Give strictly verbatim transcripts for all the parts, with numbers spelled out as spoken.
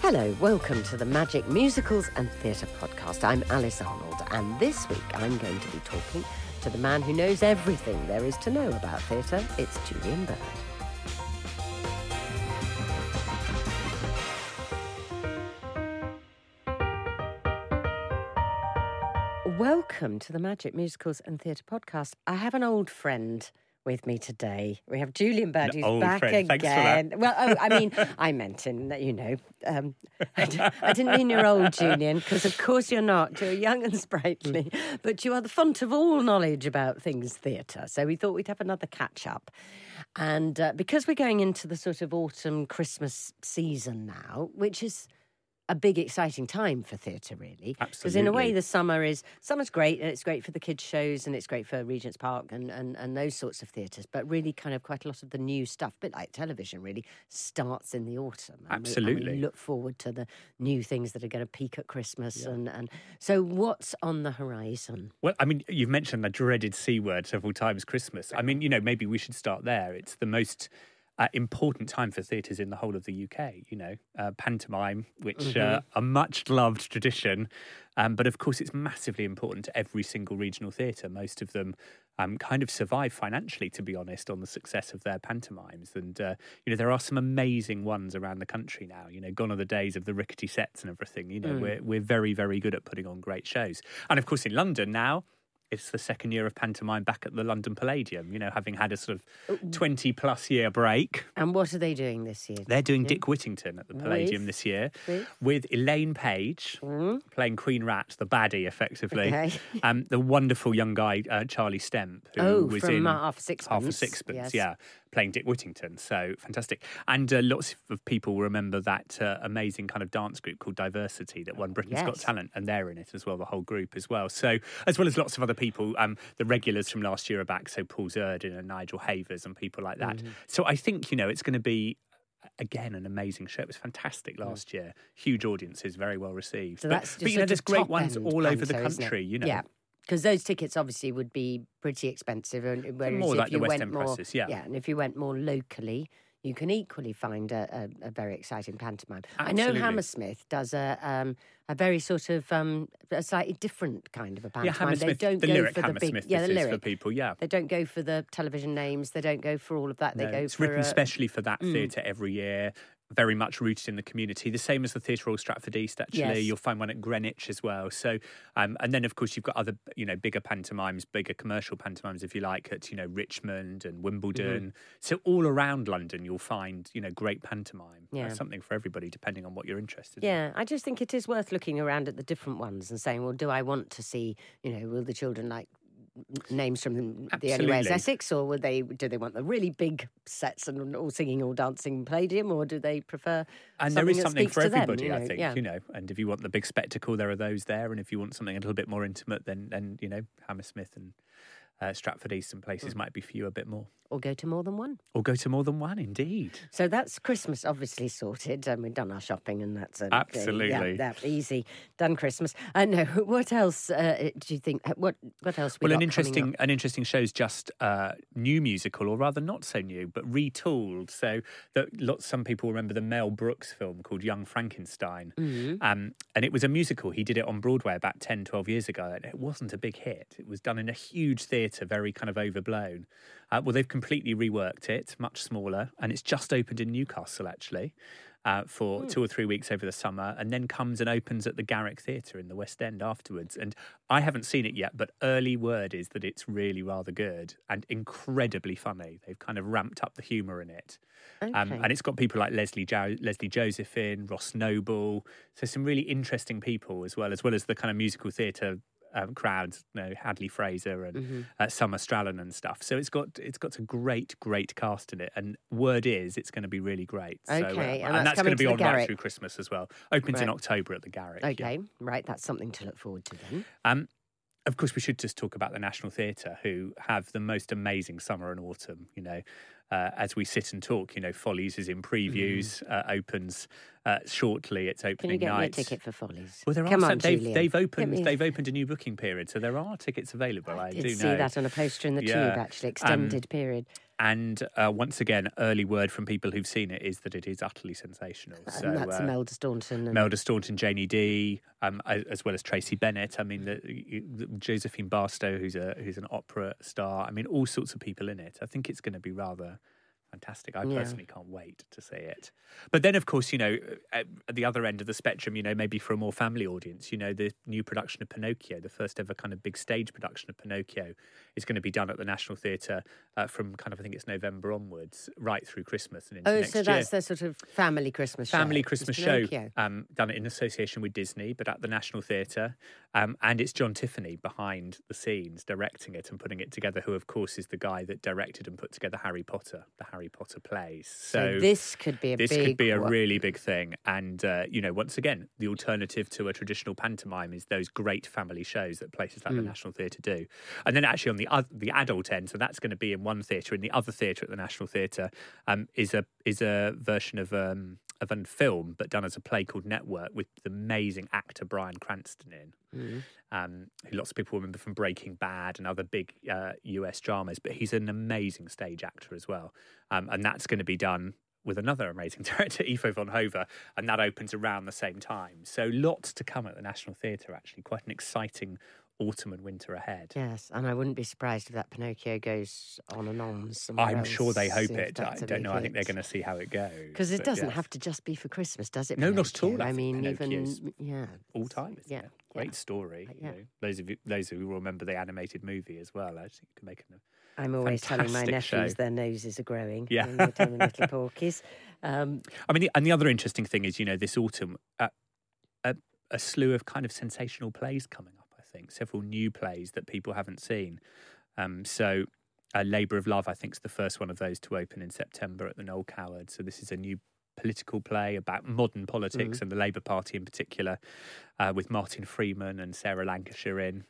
Hello, welcome to the Magic Musicals and Theatre podcast. I'm Alice Arnold, and this week I'm going to be talking to the man who knows everything there is to know about theatre. It's Julian Bird. Welcome to the Magic Musicals and Theatre podcast. I have an old friend with me today. We have Julian Bird, who's back friend. again. Well, oh, I mean, I meant in, you know, um, I, d- I didn't mean you're old, Julian, because of course you're not. You're young and sprightly, but you are the font of all knowledge about things theatre. So we thought we'd have another catch-up. And uh, because we're going into the sort of autumn Christmas season now, which is a big, exciting time for theatre, really. Absolutely. Because in a way, the summer is... Summer's great, and it's great for the kids' shows, and it's great for Regent's Park and, and, and those sorts of theatres. But really, kind of quite a lot of the new stuff, a bit like television, really, starts in the autumn. And Absolutely. We, and we look forward to the new things that are going to peak at Christmas. Yeah. And, and so what's on the horizon? Well, I mean, you've mentioned the dreaded C word several times, Christmas. I mean, you know, maybe we should start there. It's the most... Uh, important time for theatres in the whole of the U K, you know, uh, pantomime, which mm-hmm. uh, a much-loved tradition, um, but of course it's massively important to every single regional theatre. Most of them um, kind of survive financially, to be honest, on the success of their pantomimes. And, uh, you know, there are some amazing ones around the country now, you know, gone are the days of the rickety sets and everything, you know, mm. we're, we're very, very good at putting on great shows. And of course in London now, it's the second year of pantomime back at the London Palladium, you know, having had a sort of twenty-plus year break. And what are they doing this year? They're doing yeah. Dick Whittington at the Palladium with? this year with? with Elaine Page, mm. playing Queen Rat, the baddie, effectively. Okay. um, the wonderful young guy, uh, Charlie Stemp, who oh, was from in Half a Sixpence. Half a Sixpence, yes. yeah, playing Dick Whittington. So fantastic. And uh, lots of people remember that uh, amazing kind of dance group called Diversity that won Britain's yes. Got Talent, and they're in it as well, the whole group as well. So, as well as lots of other people, um, the regulars from last year are back, so Paul Zerdin and Nigel Havers and people like that. Mm-hmm. So I think, you know, it's going to be, again, an amazing show. It was fantastic last mm. year. Huge audiences, very well received. So but, that's but you know, there's great ones all panto, over the country, you know. Yeah. Because those tickets obviously would be pretty expensive. Whereas more if like you the West went End more, prices, yeah. Yeah, and if you went more locally, you can equally find a, a, a very exciting pantomime. Absolutely. I know Hammersmith does a um, a very sort of um, a slightly different kind of a pantomime. Yeah, Hammersmith, they don't the go lyric for the Hammersmith big, yeah, the this lyric is for people, yeah. They don't go for the television names. They don't go for all of that. They no, go it's for written a, specially for that mm. theatre every year. Very much rooted in the community, the same as the Theatre Royal Stratford East. Actually, yes. you'll find one at Greenwich as well. So, um, and then of course you've got other, you know, bigger pantomimes, bigger commercial pantomimes, if you like, at you know Richmond and Wimbledon. Mm-hmm. So all around London, you'll find you know great pantomime. Yeah. There's something for everybody, depending on what you're interested yeah, in. Yeah, I just think it is worth looking around at the different ones and saying, well, do I want to see, you know, will the children like names from the Absolutely. Only Way is Essex, or would they do they want the really big sets and all singing, all dancing Palladium, or do they prefer and something there is that something speaks for to them, everybody, you know? I think, yeah. you know. And if you want the big spectacle, there are those there, and if you want something a little bit more intimate, then then you know Hammersmith and uh, Stratford East and places mm. might be for you a bit more. Or go to more than one. Or go to more than one, indeed. So that's Christmas obviously sorted, and we've done our shopping, and that's a, absolutely a, yeah, that's easy. Done Christmas. I uh, know. What else uh, do you think? What what else? We well, got an interesting up? an interesting show's just uh, new musical, or rather not so new, but retooled. So that lots some people remember the Mel Brooks film called Young Frankenstein, mm-hmm. um, and it was a musical. He did it on Broadway about ten, twelve years ago, and it wasn't a big hit. It was done in a huge theatre, very kind of overblown. Uh, well, they've completely reworked it, much smaller, and it's just opened in Newcastle, actually, uh, for mm. two or three weeks over the summer, and then comes and opens at the Garrick Theatre in the West End afterwards. And I haven't seen it yet, but early word is that it's really rather good and incredibly funny. They've kind of ramped up the humour in it. Okay. Um, and it's got people like Leslie jo- Leslie Joseph in, Ross Noble, so some really interesting people as well, as well as the kind of musical theatre Um, crowds, you know, Hadley Fraser and mm-hmm. uh, Summer Strallen and stuff. So it's got it's got a great, great cast in it. And word is it's going to be really great. Okay, so, uh, and, and that's, that's going to be on Garrick. right through Christmas as well. Opens right. in October at the Garrick. Okay, yeah. right. That's something to look forward to then. Um, of course, we should just talk about the National Theatre, who have the most amazing summer and autumn, you know. Uh, as we sit and talk, you know, Follies is in previews, mm. uh, opens uh, shortly. It's opening Can you get night. me a ticket for Follies? Well, there Come are. on, some, they've, Julian. they've opened. Me... They've opened a new booking period, so there are tickets available. I, I did do see know that on a poster in the yeah. Tube. Actually, extended um, period. and uh, once again, early word from people who've seen it is that it is utterly sensational. So and that's uh, Imelda Staunton. And... Imelda Staunton, Janie Dee, um, as well as Tracy Bennett. I mean, the, the, Josephine Barstow, who's a who's an opera star. I mean, all sorts of people in it. I think it's going to be rather fantastic. I Yeah. personally can't wait to see it. But then, of course, you know, at the other end of the spectrum, you know, maybe for a more family audience, you know, the new production of Pinocchio, the first ever kind of big stage production of Pinocchio, is going to be done at the National Theatre uh, from kind of, I think it's November onwards, right through Christmas and into Oh, next so year. that's their sort of family Christmas show. Family Christmas It's show, Pinocchio. um, done in association with Disney, but at the National Theatre. Um, and it's John Tiffany behind the scenes, directing it and putting it together, who, of course, is the guy that directed and put together Harry Potter, the Harry Potter plays. So, So this could be a this big could be a one. really big thing. And, uh, you know, once again, the alternative to a traditional pantomime is those great family shows that places like Mm. the National Theatre do. And then actually on the oth- the adult end, so that's going to be in one theatre. In the other theatre at the National Theatre um, is a is a version of um, of a film, but done as a play called Network with the amazing actor Bryan Cranston in. Mm. Um, who lots of people remember from Breaking Bad and other big uh, U S dramas, but he's an amazing stage actor as well. Um, and that's going to be done with another amazing director, Ivo von Hove, and that opens around the same time. So lots to come at the National Theatre, actually. Quite an exciting autumn and winter ahead. Yes, and I wouldn't be surprised if that Pinocchio goes on and on somewhere I'm else, sure they hope if it. I that's a don't big know. I think they're hit. going to see how it goes. Because it but doesn't yes. have to just be for Christmas, does it? No, not at all. Pinocchio? I I think mean, Pinocchio's even yeah, all time, isn't yeah, it? Great yeah. story. Uh, You yeah. know, those of you, those who will remember the animated movie as well. I think you can make an I'm always telling my fantastic nephews show. their noses are growing. Yeah. when they tell me little porkies. Um, I mean, the, and the other interesting thing is, you know, this autumn, uh, a, a slew of kind of sensational plays coming up, I think. Several new plays that people haven't seen. Um, so, uh, Labour of Love, I think, is the first one of those to open in September at the Noel Coward. So this is a new political play about modern politics Mm-hmm. and the Labour Party in particular, uh, with Martin Freeman and Sarah Lancashire in.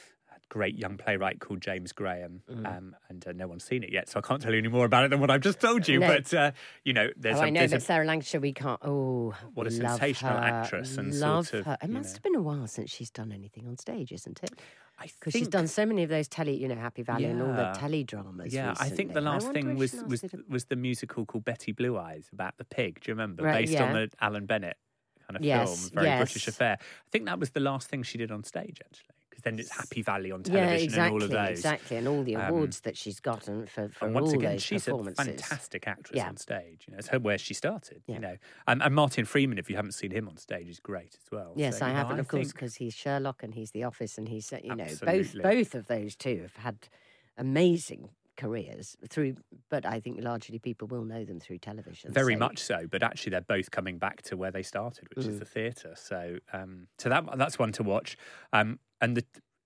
Great young playwright called James Graham, Mm. um, and uh, no one's seen it yet, so I can't tell you any more about it than what I've just told you. No. But uh, you know, there's oh, a, I know, there's but a Sarah Lancashire, we can't. Oh, What a love sensational her, actress and sort love of, her. It you must know. have been a while since she's done anything on stage, isn't it? I Because she's think- done so many of those telly, you know, Happy Valley and all the Yeah. telly dramas. Yeah, I think the recently. I last wonder thing if was she was last did was the musical called Betty Blue Eyes about the pig. Do you remember? Right, Based yeah. on the Alan Bennett kind of Yes, film, very yes. British affair. I think that was the last thing she did on stage, actually. Because then it's Happy Valley on a, television yeah, exactly, and all of those. exactly, and all the Um, awards that she's gotten for, for And once all again, those she's a performances. fantastic actress Yeah. on stage. You know, it's her where she started. Yeah. You know, um, and Martin Freeman, if you haven't seen him on stage, is great as well. Yes, So, I you know, haven't, of course, think- because he's Sherlock and he's The Office, and he's uh, you know both Absolutely. both of those two have had amazing careers through, but I think largely people will know them through television. Very so- much so, but actually they're both coming back to where they started, which Mm. is the theatre. So, um, so that that's one to watch. Um, and the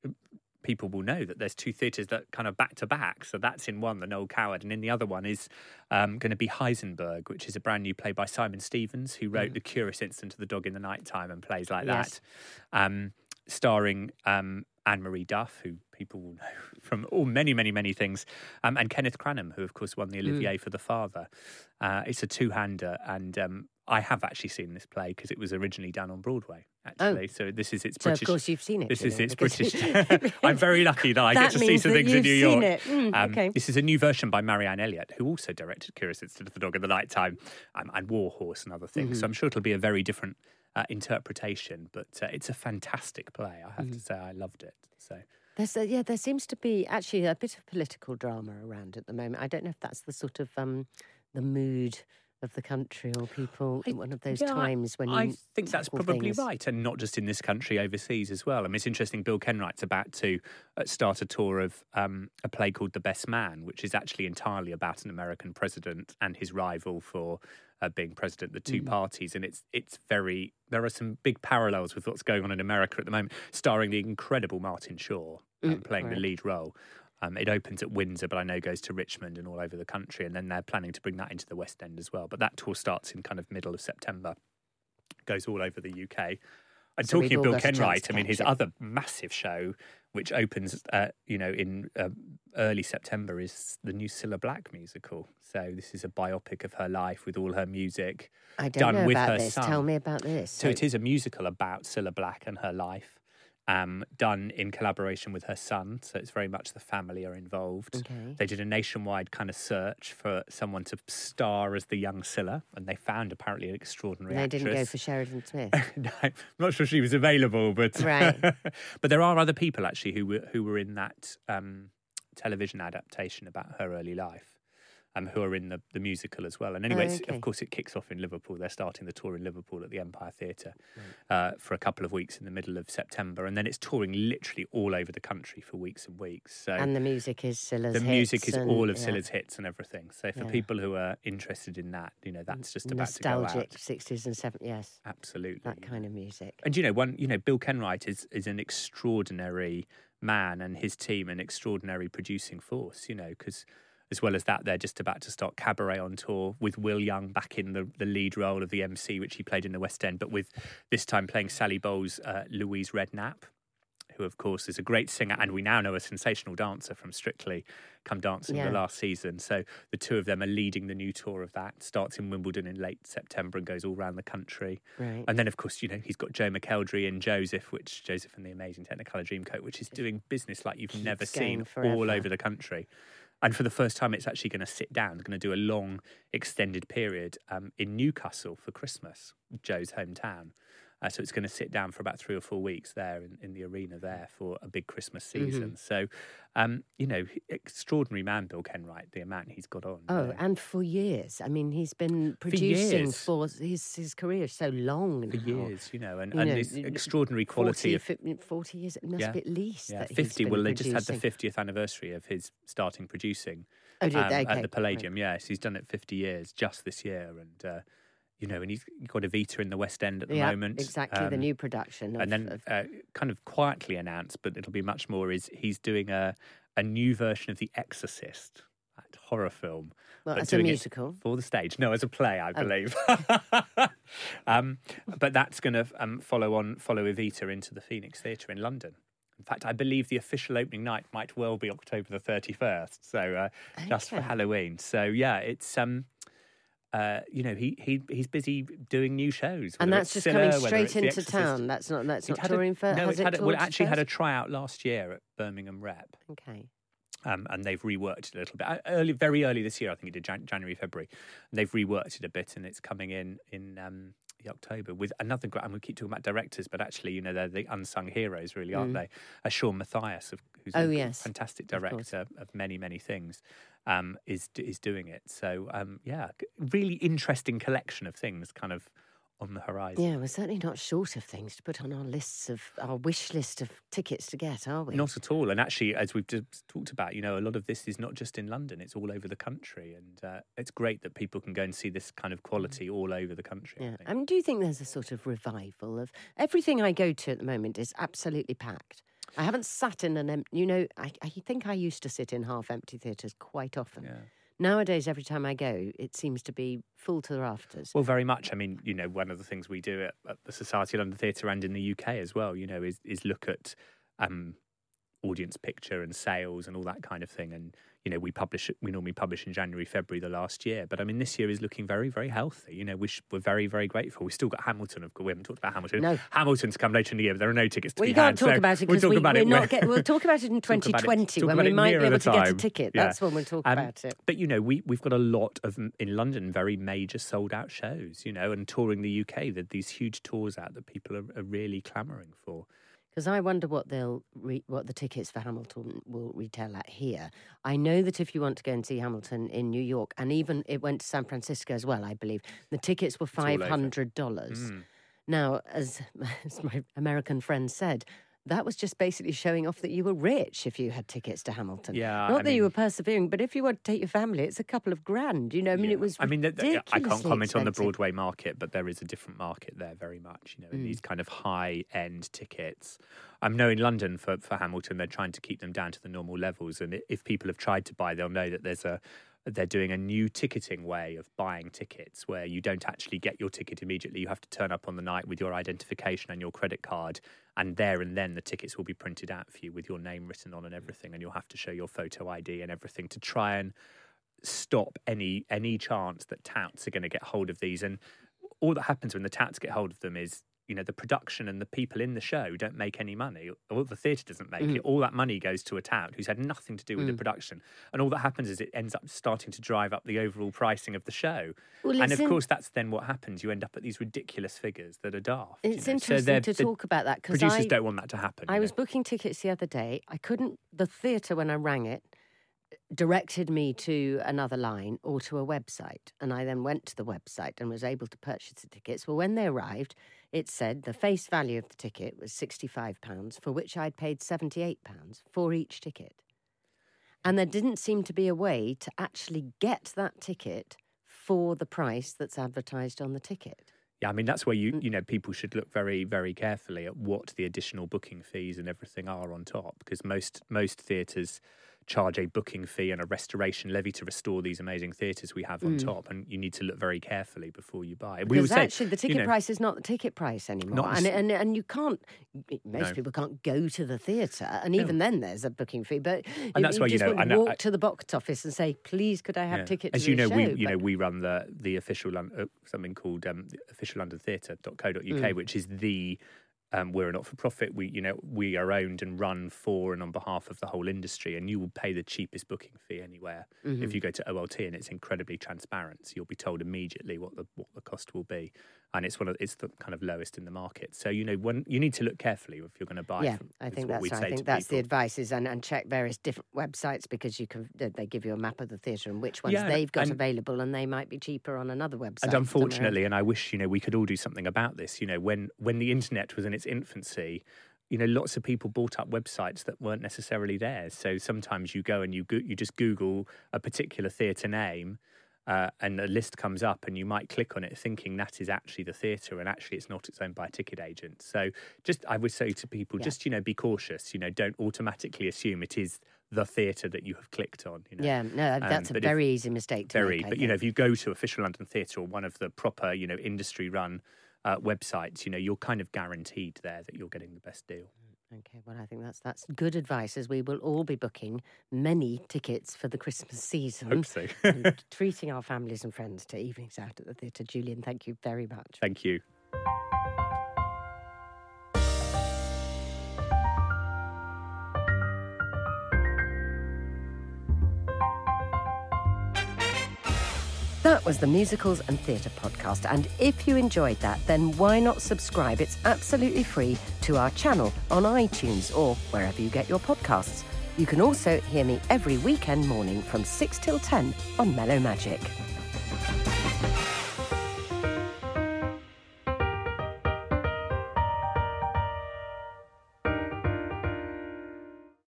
people will know that there's two theatres that kind of back to back. So that's in one, the Noel Coward, and in the other one is um, going to be Heisenberg, which is a brand new play by Simon Stevens, who wrote Mm. The Curious Incident of the Dog in the Night Time and plays like Yes. that. Um, starring um, Anne-Marie Duff, who people will know from all many, many, many things, um, and Kenneth Cranham, who of course won the Mm. Olivier for The Father. Uh, it's a two-hander, and um, I have actually seen this play because it was originally done on Broadway. Actually, so this is its Oh. So British. of course you've seen it. This is Julian, its because- British. I'm very lucky that I That get to see means some that things in you've New seen York. it. Mm, Um, okay. This is a new version by Marianne Elliott, who also directed Curious Incident of the Dog in the Night Time um, and War Horse and other things. Mm-hmm. So I'm sure it'll be a very different uh, interpretation, but uh, it's a fantastic play. I have Mm-hmm. to say, I loved it. So. There's a, yeah, there seems to be actually a bit of political drama around at the moment. I don't know if that's the sort of um, the mood of the country or people. I- one of those yeah, I- times when you I think that's tackle probably things. right, and not just in this country, overseas as well. I mean, it's interesting. Bill Kenwright's about to uh, start a tour of um, a play called The Best Man, which is actually entirely about an American president and his rival for uh, being president. The two Mm. parties, and it's it's very. There are some big parallels with what's going on in America at the moment, starring the incredible Martin Shaw um, Mm, playing the right. lead role. Um, it opens at Windsor, but I know goes to Richmond and all over the country, and then they're planning to bring that into the West End as well. But that tour starts in kind of middle of September, goes all over the U K. And So we've talking of all Bill got a chance Kenwright, to I mean, catch his it. other massive show, which opens, uh, you know, in uh, early September, is the new Cilla Black musical. So this is a biopic of her life with all her music. I don't done know with about her this. son. Tell me about this. So it is a musical about Cilla Black and her life. um, done in collaboration with her son. So it's very much the family are involved. Okay. They did a nationwide kind of search for someone to star as the young Scylla, and they found apparently an extraordinary They actress. didn't go for Sheridan Smith. No, I'm not sure she was available, but Right. but there are other people actually who were who were in that um, television adaptation about her early life. Um, who are in the, the musical as well. And anyway, Oh, it's, okay. of course, it kicks off in Liverpool. They're starting the tour in Liverpool at the Empire Theatre uh, for a couple of weeks in the middle of September. And then it's touring literally all over the country for weeks and weeks. So And the music is Scylla's the hits. music is and, all of yeah, Scylla's hits and everything. So for Yeah. people who are interested in that, you know, that's just about to go nostalgic out. sixties and seventies, yes, Absolutely. that kind of music. And you know, one, you know, Bill Kenwright is is an extraordinary man, and his team an extraordinary producing force. You know, because as well as that, they're just about to start Cabaret on tour with Will Young back in the, the lead role of the M C, which he played in the West End, but with this time playing Sally Bowles' uh, Louise Redknapp, who of course is a great singer, and we now know a sensational dancer from Strictly Come Dancing Yeah. the last season. So the two of them are leading the new tour of that. Starts in Wimbledon in late September and goes all around the country. Right. And then, of course, you know, he's got Joe McElderry in Joseph, which Joseph and the Amazing Technicolor Dreamcoat, which is doing business like you've Keeps never going seen forever. all over the country. And for the first time, it's actually going to sit down. It's going to do a long, extended period um, in Newcastle for Christmas, Joe's hometown. Uh, so it's going to sit down for about three or four weeks there in, in the arena there for a big Christmas season. Mm-hmm. So, um, you know, extraordinary man, Bill Kenwright, the amount he's got on. Oh, you know. and for years. I mean, he's been producing years. for, his his career is so long For now. years, you know, and, You and know, this n- extraordinary quality forty, of fi- forty years, it must Yeah. be at least. yeah, that he's fifty. been Well, they just had the producing. fiftieth anniversary of his starting producing Oh, did um, they? at Okay, the Palladium. Yes, he's done it fifty years just this year, and uh, you know, and he's got Evita in the West End at the yeah, moment. exactly. the Um, new production. Of, and then, of, uh, kind of quietly announced, but it'll be much more. Is he's doing a a new version of The Exorcist, that horror film. well, but it's a doing it musical. for the stage. No, as a play, I Oh. believe. um, but that's going to um, follow on, follow Evita into the Phoenix Theatre in London. In fact, I believe the official opening night might well be October the thirty-first, so uh, just for Okay. Halloween. So yeah, it's um, uh, you know, he he he's busy doing new shows, And whether that's it's just Scylla, coming whether straight it's The into Exorcist. town. That's not that's It not had a- touring for. No, has it, it, had a, well, it toured actually had a first? tryout last year at Birmingham Rep. Okay. Um, and they've reworked it a little bit. Uh, Early, very early this year, I think it did Jan- January, February. And they've reworked it a bit, and it's coming in in um, the October with another. gra- And we keep talking about directors, but actually, you know, they're the unsung heroes, really, aren't they? Uh, Sean Matthias, of, who's Oh, a yes, fantastic of course. director of, many, many things, um, is is doing it. So, um, yeah, g- really interesting collection of things, kind of on the horizon. Yeah, we're certainly not short of things to put on our lists of our wish list of tickets to get, are we? Not at all. And actually, as we've just talked about, you know, a lot of this is not just in London, it's all over the country. And uh, it's great that people can go and see this kind of quality all over the country. I Yeah. think. I mean, do you think there's a sort of revival of everything I go to at the moment is absolutely packed? I haven't sat in an empty, you know, I, I think I used to sit in half empty theatres quite often. Yeah. Nowadays, every time I go, it seems to be full to the rafters. Well, very much. I mean, you know, one of the things we do at, at the Society of London Theatre and in the U K as well, you know, is is look at um, audience picture and sales and all that kind of thing. And, you know, we publish, we normally publish in January, February the last year. But I mean, this year is looking very, very healthy. You know, we sh- we're very, very grateful. We've still got Hamilton, of course. We haven't talked about Hamilton. No. Hamilton's come later in the year, but there are no tickets to Well, be you can't had. talk so about it we'll because talk we, about we're it not when- get, we'll talk about it in Talk about it- twenty twenty talk when about we it might be nearer able the to get a time. ticket. Yeah. That's when we'll talk Um, about it. But, you know, we, we've got a lot of, in London, very major sold out shows, you know, and touring the U K, that these huge tours out that people are, are really clamouring for. Because I wonder what they'll re- what the tickets for Hamilton will retail at here. I know that if you want to go and see Hamilton in New York, and even it went to San Francisco as well, I believe the tickets were all over. five hundred dollars. Mm. Now, as, as my American friend said, that was just basically showing off that you were rich if you had tickets to Hamilton. Yeah, Not I that you mean- were persevering, but if you want to take your family, it's a couple of grand. You know, I mean, Yeah. it was. I mean, th- th- I can't ridiculously comment on the expensive. Broadway market, but there is a different market there, very much. You know, in Mm. these kind of high end tickets. I know in London for for Hamilton, they're trying to keep them down to the normal levels, and i- if people have tried to buy, they'll know that there's a they're doing a new ticketing way of buying tickets where you don't actually get your ticket immediately. You have to turn up on the night with your identification and your credit card, and there and then the tickets will be printed out for you with your name written on and everything, and you'll have to show your photo I D and everything to try and stop any any chance that touts are going to get hold of these. And all that happens when the touts get hold of them is you know, the production and the people in the show don't make any money, or the theatre doesn't make Mm. it. All that money goes to a tout who's had nothing to do with the production. And all that happens is it ends up starting to drive up the overall pricing of the show. Well, and it's of in- course, that's then what happens. You end up at these ridiculous figures that are daft. you It's know. So interesting they're- to the talk about that because Producers I, don't want that to happen. I you was know. booking tickets the other day. I couldn't, the theatre, when I rang it, directed me to another line or to a website. And I then went to the website and was able to purchase the tickets. Well, when they arrived, it said the face value of the ticket was sixty-five pounds, for which I'd paid seventy-eight pounds for each ticket. And there didn't seem to be a way to actually get that ticket for the price that's advertised on the ticket. Yeah, I mean, that's where you, you know, people should look very, very carefully at what the additional booking fees and everything are on top, because most most theatres charge a booking fee and a restoration levy to restore these amazing theatres we have on top, and you need to look very carefully before you buy. We Because would say, actually, the ticket you know, price is not the ticket price anymore, Not and, as- and and you can't. Most No. people can't go to the theatre, and even then, there's a booking fee. But you, that's you why, you just know, wouldn't I know- walk I- to the box office and say, "Please, could I have yeah. tickets?" As to you know, the we show?" you know But- we run the the official Lon- uh, something called um, the official london theatre dot co dot uk, which is the Um, we're a not-for-profit. We, you know, we are owned and run for and on behalf of the whole industry, and you will pay the cheapest booking fee anywhere. Mm-hmm. If you go to O L T, and it's incredibly transparent, so you'll be told immediately what the what the cost will be, and it's one of it's the kind of lowest in the market. So you know, when you need to look carefully if you're going to buy. Yeah, from, I is think what that's we'd right. say I think to that's the people. advice is and, and check various different websites because you can they they give you a map of the theatre and which ones Yeah, and- they've got and- available, and they might be cheaper on another website. And somewhere unfortunately, and I wish, you know, we could all do something about this. You know, when when the internet was in its infancy, you know, lots of people bought up websites that weren't necessarily theirs. So sometimes you go and you go, you just Google a particular theatre name, uh, and a list comes up, and you might click on it thinking that is actually the theatre, and actually it's not. It's owned by a ticket agent. So just I would say to people, Yeah. just you know, be cautious. You know, don't automatically assume it is the theatre that you have clicked on. You know? Yeah, no, that's a but if- very easy mistake to Very, make. I but you know, think. if you go to Official London Theatre or one of the proper, you know, industry-run uh, websites, you know, you're kind of guaranteed there that you're getting the best deal. Okay, well, I think that's that's good advice, as we will all be booking many tickets for the Christmas season. Hope so. and treating our families and friends to evenings out at the theatre. Julian, thank you very much. Thank you. That was the Musicals and Theatre podcast, and if you enjoyed that, then why not subscribe? It's absolutely free to our channel on iTunes or wherever you get your podcasts. You can also hear me every weekend morning from six till ten on Mellow Magic.